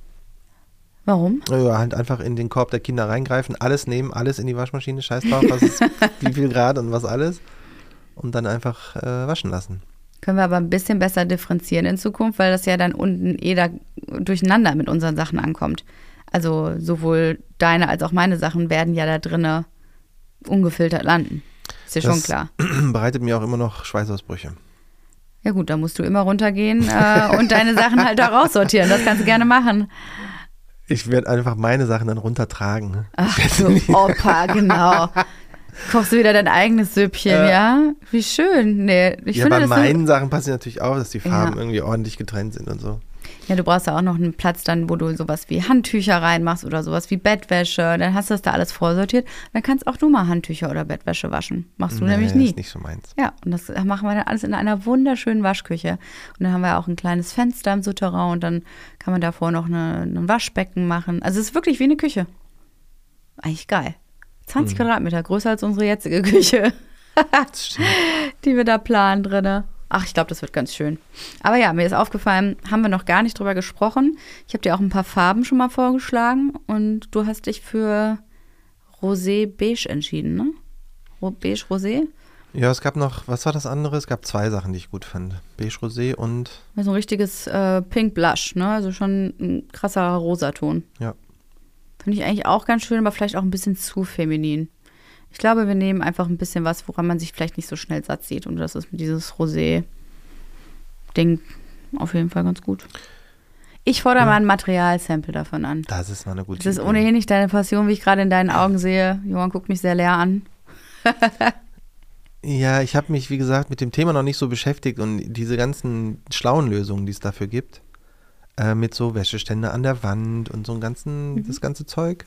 Warum? Ja, halt einfach in den Korb der Kinder reingreifen, alles nehmen, alles in die Waschmaschine, scheiß drauf, was ist, wie viel Grad und was alles und dann einfach äh, waschen lassen. Können wir aber ein bisschen besser differenzieren in Zukunft, weil das ja dann unten eh da durcheinander mit unseren Sachen ankommt. Also sowohl deine als auch meine Sachen werden ja da drinnen ungefiltert landen. Ist ja schon klar. Bereitet mir auch immer noch Schweißausbrüche. Ja gut, da musst du immer runtergehen äh, und deine Sachen halt da raussortieren. Das kannst du gerne machen. Ich werde einfach meine Sachen dann runtertragen. Ach du Opa, genau. Kochst du wieder dein eigenes Süppchen, äh, ja? Wie schön. Nee, ich ja, finde, bei das meinen so, Sachen passiert natürlich auch, dass die Farben ja. irgendwie ordentlich getrennt sind und so. Ja, du brauchst ja auch noch einen Platz dann, wo du sowas wie Handtücher reinmachst oder sowas wie Bettwäsche. Dann hast du das da alles vorsortiert. Dann kannst auch du mal Handtücher oder Bettwäsche waschen. Machst du nee, nämlich nie. Das ist nicht so meins. Ja, und das machen wir dann alles in einer wunderschönen Waschküche. Und dann haben wir auch ein kleines Fenster im Souterrain und dann kann man davor noch eine, ein Waschbecken machen. Also es ist wirklich wie eine Küche. Eigentlich geil. zwanzig mhm. Quadratmeter, größer als unsere jetzige Küche. Das stimmt. Die wir da planen drinne. Ach, ich glaube, das wird ganz schön. Aber ja, mir ist aufgefallen, haben wir noch gar nicht drüber gesprochen. Ich habe dir auch ein paar Farben schon mal vorgeschlagen und du hast dich für Rosé-Beige entschieden, ne? Beige-Rosé? Ja, es gab noch, was war das andere? Es gab zwei Sachen, die ich gut fand. Beige-Rosé und... So ein richtiges äh, Pink Blush, ne? Also schon ein krasser Rosaton. Ja. Finde ich eigentlich auch ganz schön, aber vielleicht auch ein bisschen zu feminin. Ich glaube, wir nehmen einfach ein bisschen was, woran man sich vielleicht nicht so schnell satt sieht. Und das ist dieses Rosé-Ding auf jeden Fall ganz gut. Ich fordere ja. mal ein Materialsample davon an. Das ist mal eine gute Das ist Idee. ohnehin nicht deine Passion, wie ich gerade in deinen Augen sehe. Johann guckt mich sehr leer an. Ja, ich habe mich, wie gesagt, mit dem Thema noch nicht so beschäftigt. Und diese ganzen schlauen Lösungen, die es dafür gibt, äh, mit so Wäscheständer an der Wand und so ein ganzen, mhm. das ganze Zeug.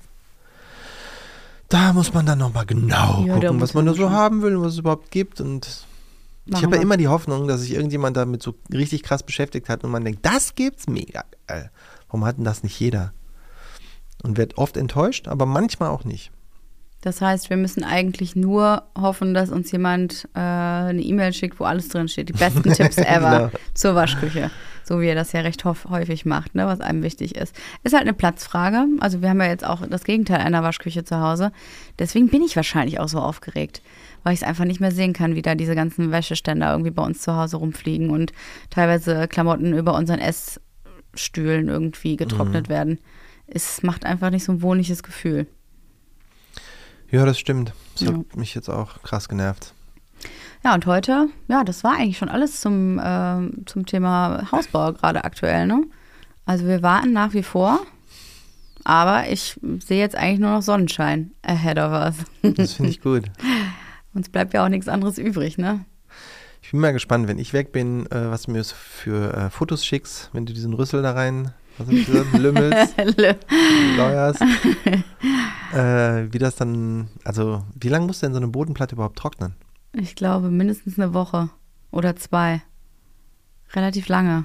Da muss man dann nochmal genau ja, gucken, was man da so haben will und was es überhaupt gibt. Und Machen ich habe ja immer die Hoffnung, dass sich irgendjemand damit so richtig krass beschäftigt hat und man denkt, das gibt's mega geil. Warum hat denn das nicht jeder? Und wird oft enttäuscht, aber manchmal auch nicht. Das heißt, wir müssen eigentlich nur hoffen, dass uns jemand äh, eine E-Mail schickt, wo alles drin steht. Die besten Tipps ever genau. zur Waschküche. So wie er das ja recht häufig macht, ne, was einem wichtig ist. Ist halt eine Platzfrage. Also wir haben ja jetzt auch das Gegenteil einer Waschküche zu Hause. Deswegen bin ich wahrscheinlich auch so aufgeregt, weil ich es einfach nicht mehr sehen kann, wie da diese ganzen Wäscheständer irgendwie bei uns zu Hause rumfliegen und teilweise Klamotten über unseren Essstühlen irgendwie getrocknet mhm. werden. Es macht einfach nicht so ein wohnliches Gefühl. Ja, das stimmt. Das ja. hat mich jetzt auch krass genervt. Ja, und heute, ja, das war eigentlich schon alles zum, äh, zum Thema Hausbau gerade aktuell, ne? Also wir warten nach wie vor, aber ich sehe jetzt eigentlich nur noch Sonnenschein ahead of us. Das finde ich gut. Uns bleibt ja auch nichts anderes übrig, ne? Ich bin mal gespannt, wenn ich weg bin, äh, was du mir für äh, Fotos schickst, wenn du diesen Rüssel da rein, was hab ich gesagt, lümmelst, läuerst. äh, wie das dann, also wie lange muss denn so eine Bodenplatte überhaupt trocknen? Ich glaube, mindestens eine Woche oder zwei. Relativ lange.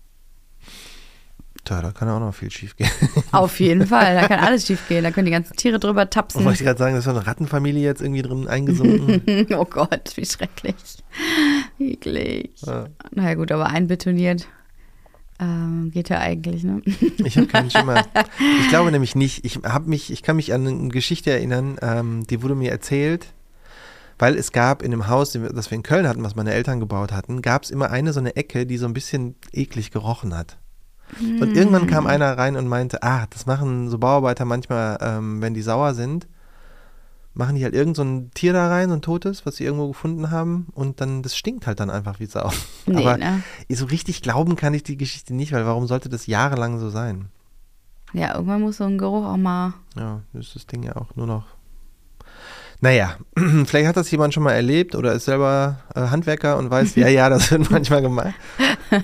Tja, da kann auch noch viel schief gehen. Auf jeden Fall, da kann alles schief gehen. Da können die ganzen Tiere drüber tapsen. Wollte ich gerade sagen, da ist so eine Rattenfamilie jetzt irgendwie drin eingesunken. Oh Gott, wie schrecklich. Eklig. Ja. Naja gut, aber einbetoniert ähm, geht ja eigentlich, ne? Ich habe keinen Schimmer. Ich glaube nämlich nicht. Ich, hab mich, ich kann mich an eine Geschichte erinnern, ähm, die wurde mir erzählt. Weil es gab in dem Haus, das wir in Köln hatten, was meine Eltern gebaut hatten, gab es immer eine so eine Ecke, die so ein bisschen eklig gerochen hat. Mm. Und irgendwann kam einer rein und meinte, ah, das machen so Bauarbeiter manchmal, ähm, wenn die sauer sind, machen die halt irgend so ein Tier da rein, so ein totes, was sie irgendwo gefunden haben und dann, das stinkt halt dann einfach wie Sau. Nee, aber ne? so richtig glauben kann ich die Geschichte nicht, weil warum sollte das jahrelang so sein? Ja, irgendwann muss so ein Geruch auch mal... Ja, das ist das Ding ja auch nur noch... Naja, vielleicht hat das jemand schon mal erlebt oder ist selber äh, Handwerker und weiß, ja, ja, das wird manchmal gemacht.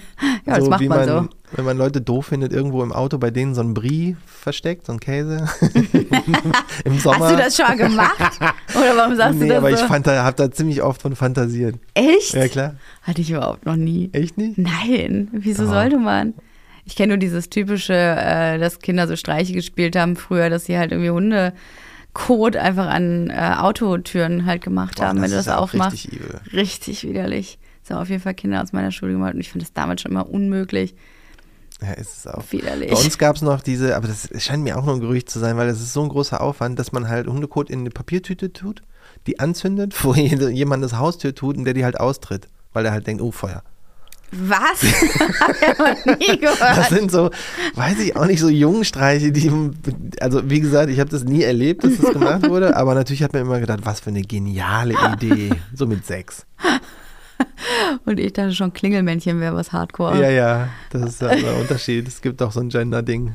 Ja, das so, macht wie man man so. Wenn man Leute doof findet, irgendwo im Auto bei denen so ein Brie versteckt, so ein Käse im Sommer. Hast du das schon mal gemacht? Oder warum sagst nee, du das aber so? ich habe da ziemlich oft von fantasiert. Echt? Ja, klar. Hatte ich überhaupt noch nie. Echt nicht? Nein, wieso Doch. sollte man? Ich kenne nur dieses typische, äh, dass Kinder so Streiche gespielt haben früher, dass sie halt irgendwie Hundekot einfach an äh, Autotüren halt gemacht Boah, haben, wenn du ist das ja auch aufmachst. richtig evil. Richtig widerlich. Das haben auf jeden Fall Kinder aus meiner Schule gemacht und ich fand das damals schon immer unmöglich. Ja, ist es auch. Widerlich. Bei uns gab es noch diese, aber das scheint mir auch nur ein Gerücht zu sein, weil das ist so ein großer Aufwand, dass man halt Hundekot in eine Papiertüte tut, die anzündet, wo jemand das Haustür tut und der die halt austritt, weil er halt denkt, oh, Feuer. Was? Hab ich noch nie gehört. Das sind so, weiß ich auch nicht, so Jungenstreiche, die, also wie gesagt, ich habe das nie erlebt, dass das gemacht wurde, aber natürlich hat man immer gedacht, was für eine geniale Idee, so mit sechs. Und ich dachte schon, Klingelmännchen wäre was Hardcore. Ja, ja, das ist halt der Unterschied. Es gibt auch so ein Gender-Ding.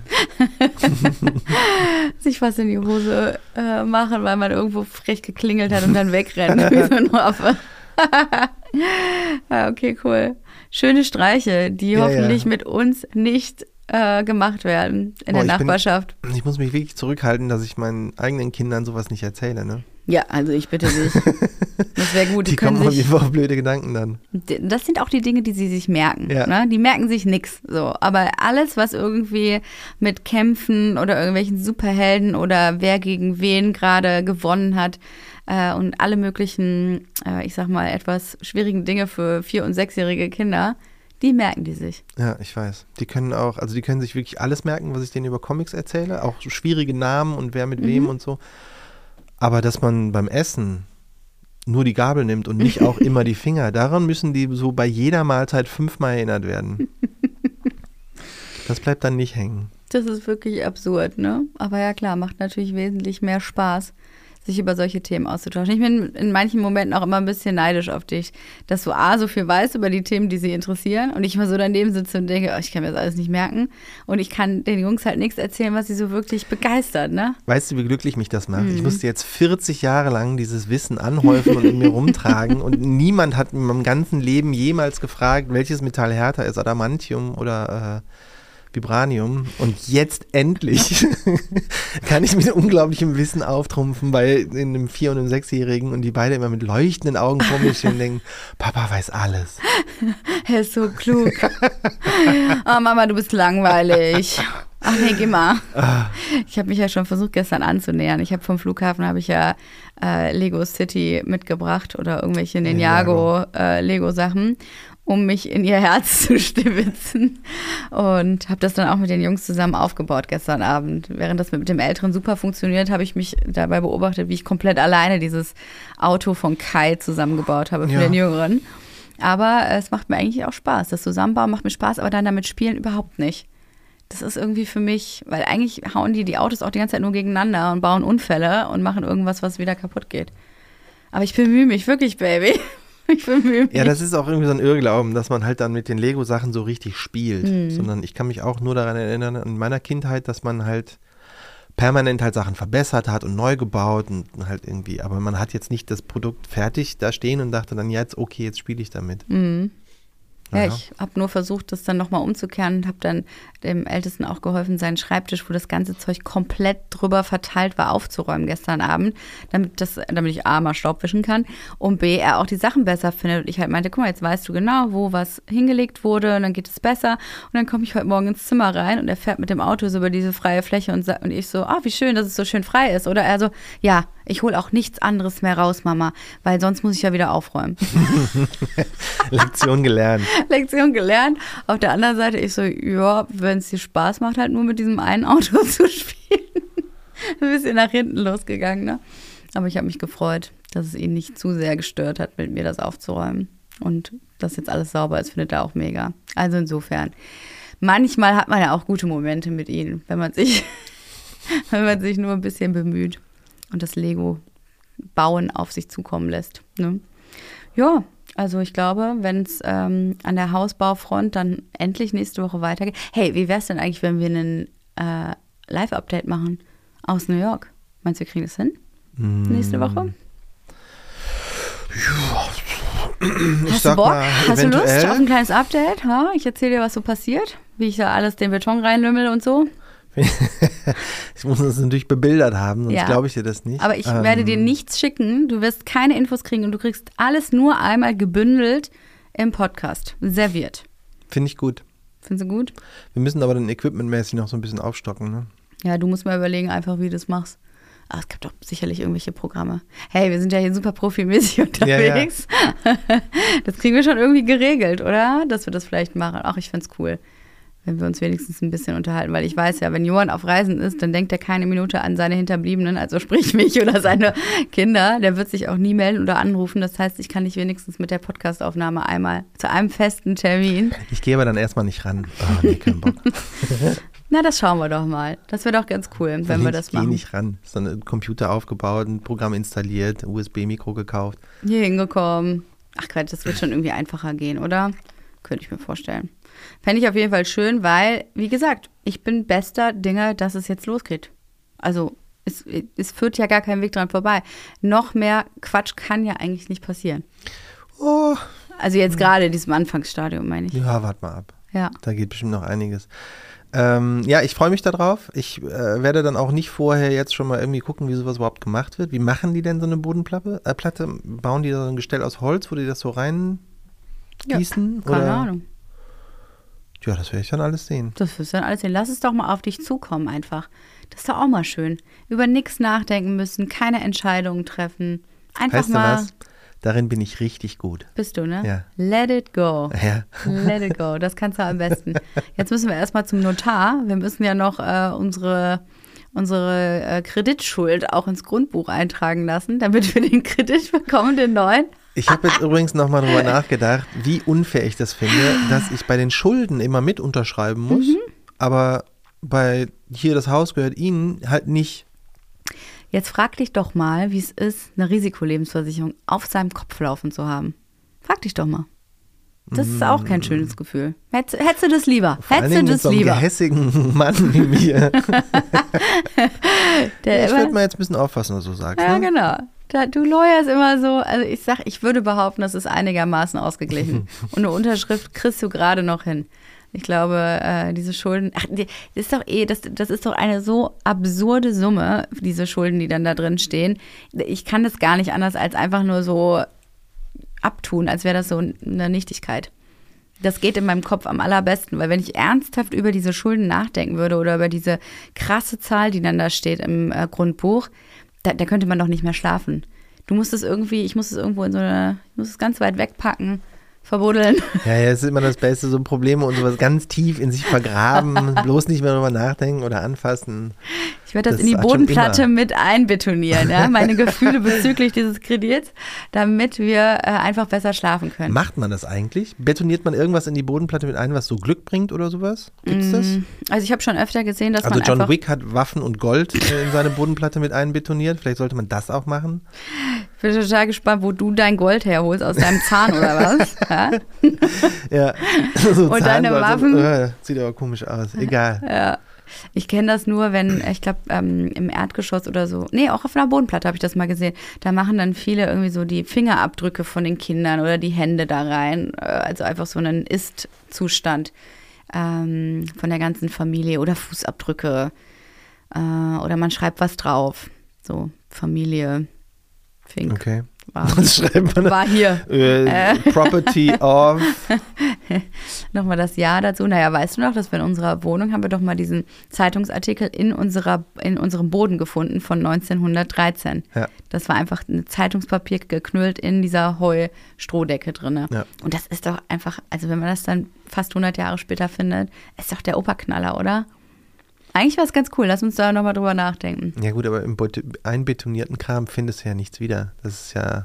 Sich was in die Hose äh, machen, weil man irgendwo frech geklingelt hat und dann wegrennen wie so ein Affe. Ja, okay, cool. Schöne Streiche, die Ja, hoffentlich ja. mit uns nicht äh, gemacht werden in Boah, der ich bin- Nachbarschaft. Ich muss mich wirklich zurückhalten, dass ich meinen eigenen Kindern sowas nicht erzähle, ne? Ja, also ich bitte dich. Das wäre gut. Die, Die können kommen auf sich, jeden Fall auf blöde Gedanken dann. das sind auch die Dinge, die sie sich merken. Ja. Ne? Die merken sich nix. So. Aber alles, was irgendwie mit Kämpfen oder irgendwelchen Superhelden oder wer gegen wen gerade gewonnen hat äh, und alle möglichen, äh, ich sag mal, etwas schwierigen Dinge für vier- und sechsjährige Kinder, die merken die sich. Ja, ich weiß. Die können auch, also die können sich wirklich alles merken, was ich denen über Comics erzähle, auch so schwierige Namen und wer mit wem und so. Aber dass man beim Essen nur die Gabel nimmt und nicht auch immer die Finger, daran müssen die so bei jeder Mahlzeit fünfmal erinnert werden. Das bleibt dann nicht hängen. Das ist wirklich absurd, ne? Aber ja klar, macht natürlich wesentlich mehr Spaß, sich über solche Themen auszutauschen. Ich bin in manchen Momenten auch immer ein bisschen neidisch auf dich, dass du A, so viel weißt über die Themen, die sie interessieren und ich immer so daneben sitze und denke, oh, ich kann mir das alles nicht merken und ich kann den Jungs halt nichts erzählen, was sie so wirklich begeistert, ne? Weißt du, wie glücklich mich das macht? Mhm. Ich musste jetzt vierzig Jahre lang dieses Wissen anhäufen und in mir rumtragen und niemand hat in meinem ganzen Leben jemals gefragt, welches Metall härter ist, Adamantium oder äh, Vibranium. Und jetzt endlich kann ich mit unglaublichem Wissen auftrumpfen bei einem Vier- und einem Sechsjährigen und die beide immer mit leuchtenden Augen vor mir stehen und denken, Papa weiß alles. Er ist so klug. Oh Mama, du bist langweilig. Ach nee, geh mal. Ich habe mich ja schon versucht gestern anzunähern. Ich habe vom Flughafen habe ich ja äh, Lego City mitgebracht oder irgendwelche Ninjago äh, Lego Sachen, um mich in ihr Herz zu stibitzen. Und habe das dann auch mit den Jungs zusammen aufgebaut gestern Abend. Während das mit dem Älteren super funktioniert, habe ich mich dabei beobachtet, wie ich komplett alleine dieses Auto von Kai zusammengebaut habe für Ja. den Jüngeren. Aber es macht mir eigentlich auch Spaß. Das Zusammenbauen macht mir Spaß, aber dann damit spielen überhaupt nicht. Das ist irgendwie für mich, weil eigentlich hauen die die Autos auch die ganze Zeit nur gegeneinander und bauen Unfälle und machen irgendwas, was wieder kaputt geht. Aber ich bemühe mich wirklich, Baby. Ich bemühe mich. Ja, das ist auch irgendwie so ein Irrglauben, dass man halt dann mit den Lego-Sachen so richtig spielt. Mhm. Sondern ich kann mich auch nur daran erinnern, in meiner Kindheit, dass man halt permanent halt Sachen verbessert hat und neu gebaut und halt irgendwie, aber man hat jetzt nicht das Produkt fertig da stehen und dachte dann, ja, jetzt okay, jetzt spiele ich damit. Mhm. Ja, Naja. ich habe nur versucht, das dann nochmal umzukehren und habe dann dem Ältesten auch geholfen, seinen Schreibtisch, wo das ganze Zeug komplett drüber verteilt war, aufzuräumen gestern Abend, damit, das, damit ich A, mal Staub wischen kann und B, er auch die Sachen besser findet. Und ich halt meinte, guck mal, jetzt weißt du genau, wo was hingelegt wurde und dann geht es besser. Und dann komme ich heute Morgen ins Zimmer rein und er fährt mit dem Auto so über diese freie Fläche und, sa- und ich so, ah, wie schön, dass es so schön frei ist. Oder er so, ja, ich hole auch nichts anderes mehr raus, Mama, weil sonst muss ich ja wieder aufräumen. Lektion gelernt. Lektion gelernt. Auf der anderen Seite, ich so, ja, wenn es dir Spaß macht, halt nur mit diesem einen Auto zu spielen. Ein bisschen nach hinten losgegangen, ne? Aber ich habe mich gefreut, dass es ihn nicht zu sehr gestört hat, mit mir das aufzuräumen. Und dass jetzt alles sauber ist, findet er auch mega. Also insofern, manchmal hat man ja auch gute Momente mit ihnen, wenn man sich, wenn man sich nur ein bisschen bemüht und das Lego-Bauen auf sich zukommen lässt, ne? Ja, also ich glaube, wenn es ähm, an der Hausbaufront dann endlich nächste Woche weitergeht. Hey, wie wäre es denn eigentlich, wenn wir einen äh, Live-Update machen aus New York? Meinst du, wir kriegen das hin? Nächste Woche? Ich Hast sag du Bock? mal, Hast du Lust eventuell. auf ein kleines Update? Ha? Ich erzähle dir, was so passiert, wie ich da alles den Beton reinlümmel und so. Ich muss das natürlich bebildert haben, sonst Ja. glaube ich dir das nicht. Aber ich Ähm, werde dir nichts schicken. Du wirst keine Infos kriegen und du kriegst alles nur einmal gebündelt im Podcast serviert. Finde ich gut. Findest du gut? Wir müssen aber dann equipmentmäßig noch so ein bisschen aufstocken, ne? Ja, du musst mal überlegen, einfach wie du das machst. Aber es gibt doch sicherlich irgendwelche Programme. Hey, wir sind ja hier super profimäßig unterwegs. Ja, ja. Das kriegen wir schon irgendwie geregelt, oder? Dass wir das vielleicht machen. Ach, ich find's cool, wenn wir uns wenigstens ein bisschen unterhalten. Weil ich weiß ja, wenn Johann auf Reisen ist, dann denkt er keine Minute an seine Hinterbliebenen, also sprich mich oder seine Kinder. Der wird sich auch nie melden oder anrufen. Das heißt, ich kann dich wenigstens mit der Podcastaufnahme einmal zu einem festen Termin. Ich gehe aber dann erstmal nicht ran. Oh, nee, kein Bock. Na, das schauen wir doch mal. Das wäre doch ganz cool, wenn wir das Ich gehe machen. nicht ran. So ein Computer aufgebaut, ein Programm installiert, U S B-Mikro gekauft. Hier hingekommen. Ach Quatsch, das wird schon irgendwie einfacher gehen, oder? Könnte ich mir vorstellen. Fände ich auf jeden Fall schön, weil, wie gesagt, ich bin bester Dinge, dass es jetzt losgeht. Also, es, es führt ja gar kein Weg dran vorbei. Noch mehr Quatsch kann ja eigentlich nicht passieren. Oh, Also jetzt gerade in diesem Anfangsstadium, meine ich. ja, warte mal ab. Ja. Da geht bestimmt noch einiges. Ähm, ja, ich freue mich darauf. Ich äh, werde dann auch nicht vorher jetzt schon mal irgendwie gucken, wie sowas überhaupt gemacht wird. Wie machen die denn so eine Bodenplatte? Äh, Platte? Bauen die da so ein Gestell aus Holz, wo die das so rein Ja, gießen? Keine oder? Ahnung. Ja, das werde ich dann alles sehen. Das wirst du dann alles sehen. Lass es doch mal auf dich zukommen einfach. Das ist doch auch mal schön. Über nichts nachdenken müssen, keine Entscheidungen treffen. Einfach Weißt mal. du was? Darin bin ich richtig gut. Bist du, ne? Ja. Let it go. Ja. Let it go. Das kannst du am besten. Jetzt müssen wir erstmal zum Notar. Wir müssen ja noch äh, unsere, unsere äh, Kreditschuld auch ins Grundbuch eintragen lassen, damit wir den Kredit bekommen, den neuen. Ich habe jetzt übrigens nochmal drüber nachgedacht, wie unfair ich das finde, dass ich bei den Schulden immer mit unterschreiben muss, Mhm. aber bei hier das Haus gehört Ihnen halt nicht. Jetzt frag dich doch mal, wie es ist, eine Risikolebensversicherung auf seinem Kopf laufen zu haben. Frag dich doch mal. Das ist auch kein schönes Gefühl. Hättest, hättest du das lieber? Vor allen Hättest du Dingen mit das so einem lieber? gehässigen Mann wie mir. Der Ich immer- würde mal jetzt ein bisschen aufpassen, was du sagst. Ja, Ne? genau. Da, du lawyerst immer so, also ich sag, ich würde behaupten, das ist einigermaßen ausgeglichen. Und eine Unterschrift kriegst du gerade noch hin. Ich glaube, äh, diese Schulden, ach, die, das ist doch eh, das, das ist doch eine so absurde Summe, diese Schulden, die dann da drin stehen. Ich kann das gar nicht anders als einfach nur so abtun, als wäre das so eine Nichtigkeit. Das geht in meinem Kopf am allerbesten, weil wenn ich ernsthaft über diese Schulden nachdenken würde oder über diese krasse Zahl, die dann da steht im äh, Grundbuch, da, da könnte man doch nicht mehr schlafen. Du musst es irgendwie, ich muss es irgendwo in so eine, ich muss es ganz weit wegpacken, verbuddeln. Ja, ja, das ist immer das Beste, so Probleme und sowas ganz tief in sich vergraben, bloß nicht mehr drüber nachdenken oder anfassen. Ich werde das, Das in die hat schon Bodenplatte immer. mit einbetonieren, ja, meine Gefühle bezüglich dieses Kredits, damit wir äh, einfach besser schlafen können. Macht man das eigentlich? Betoniert man irgendwas in die Bodenplatte mit ein, was so Glück bringt oder sowas? Gibt's das? Also ich habe schon öfter gesehen, dass Also man John einfach, Wick hat Waffen und Gold äh, in seine Bodenplatte mit einbetoniert. Vielleicht sollte man das auch machen. ich bin total gespannt, wo du dein Gold herholst, aus deinem Zahn oder was? Ja? Ja. So Und deine Zahngold, Waffen? So, äh, sieht aber komisch aus. Egal. Ja. Ich kenne das nur, wenn, ich glaube, ähm, im Erdgeschoss oder so, nee, auch auf einer Bodenplatte habe ich das mal gesehen. Da machen dann viele irgendwie so die Fingerabdrücke von den Kindern oder die Hände da rein. Äh, Also einfach so einen Ist-Zustand ähm, von der ganzen Familie oder Fußabdrücke. Äh, oder man schreibt was drauf. So, Familie, Fink. Okay. War, Was schreibt man da? war hier. Äh, Property of. Nochmal das Jahr dazu. Naja, weißt du noch, dass wir in unserer Wohnung haben wir doch mal diesen Zeitungsartikel in, unserer, in unserem Boden gefunden von neunzehnhundertdreizehn. Ja. Das war einfach ein Zeitungspapier geknüllt in dieser Heustrohdecke drin. Ja. Und das ist doch einfach, also wenn man das dann fast hundert Jahre später findet, ist doch der Oberknaller, oder? Eigentlich war es ganz cool. Lass uns da nochmal drüber nachdenken. Ja gut, aber im bet- einbetonierten Kram findest du ja nichts wieder. Das ist ja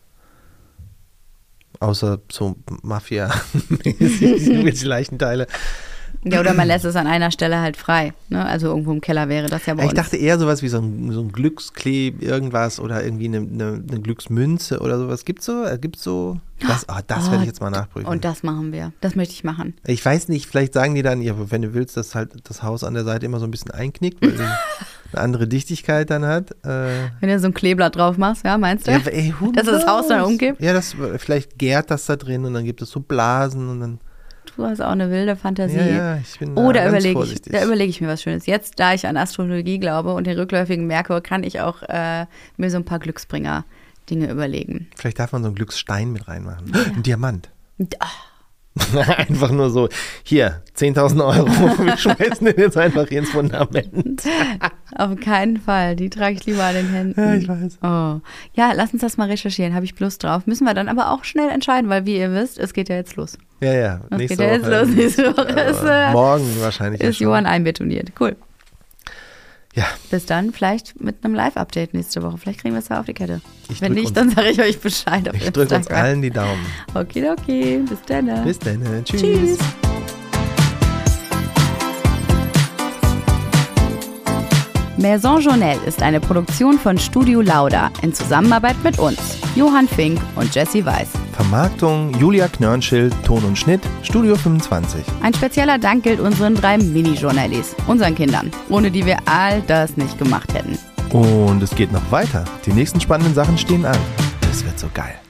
außer so Mafia-mäßig, irgendwelche Leichenteile. Ja, oder man lässt es an einer Stelle halt frei. Ne? Also irgendwo im Keller wäre das ja bei Ich uns. dachte eher sowas wie so ein, so ein Glückskleb, irgendwas oder irgendwie eine, eine, eine Glücksmünze oder sowas. Gibt's so? Äh, Gibt's so? Das, oh, das Oh, werde ich jetzt mal nachprüfen. Und das machen wir. Das möchte ich machen. Ich weiß nicht, vielleicht sagen die dann, ja, wenn du willst, dass halt das Haus an der Seite immer so ein bisschen einknickt, weil die, eine andere Dichtigkeit dann hat. Äh, Wenn du so ein Kleeblatt drauf machst, ja, meinst du? ja, ey, who dass das Haus dann umgibt? Ja, das, vielleicht gärt das da drin und dann gibt es so Blasen und dann. Du hast auch eine wilde Fantasie. Ja, ja, ich bin oh, da ganz überlege ich, vorsichtig. da überlege ich mir was Schönes. Jetzt, da ich an Astrologie glaube und den rückläufigen Merkur, kann ich auch äh, mir so ein paar Glücksbringer-Dinge überlegen. Vielleicht darf man so einen Glücksstein mit reinmachen. Ja. Ein Diamant. Oh. Einfach nur so, hier, zehntausend Euro, wir schmeißen den jetzt einfach hier ins Fundament. Auf keinen Fall, die trage ich lieber an den Händen. Ja, ich weiß. Oh. Ja, lass uns das mal recherchieren, habe ich Lust drauf. Müssen wir dann aber auch schnell entscheiden, weil wie ihr wisst, es geht ja jetzt los. Ja, ja. Es nächste geht ja jetzt Woche, los, nächste Woche äh, ist, äh, morgen wahrscheinlich. Ist ja Johann einbetoniert. Cool. Ja. Bis dann, vielleicht mit einem Live-Update nächste Woche. Vielleicht kriegen wir es ja auf die Kette. Ich Wenn drück nicht, uns, dann sage ich euch Bescheid auf Ich Instagram. drücke uns allen die Daumen. Okay, okay. Bis dann. Bis dann. Tschüss. Tschüss. Maison Journelle ist eine Produktion von Studio Lauda in Zusammenarbeit mit uns, Johann Fink und Jessie Weiß. Vermarktung Julia Knörnschild, Ton und Schnitt, Studio fünfundzwanzig. Ein spezieller Dank gilt unseren drei Mini-Journallis, unseren Kindern, ohne die wir all das nicht gemacht hätten. Und es geht noch weiter. Die nächsten spannenden Sachen stehen an. Das wird so geil.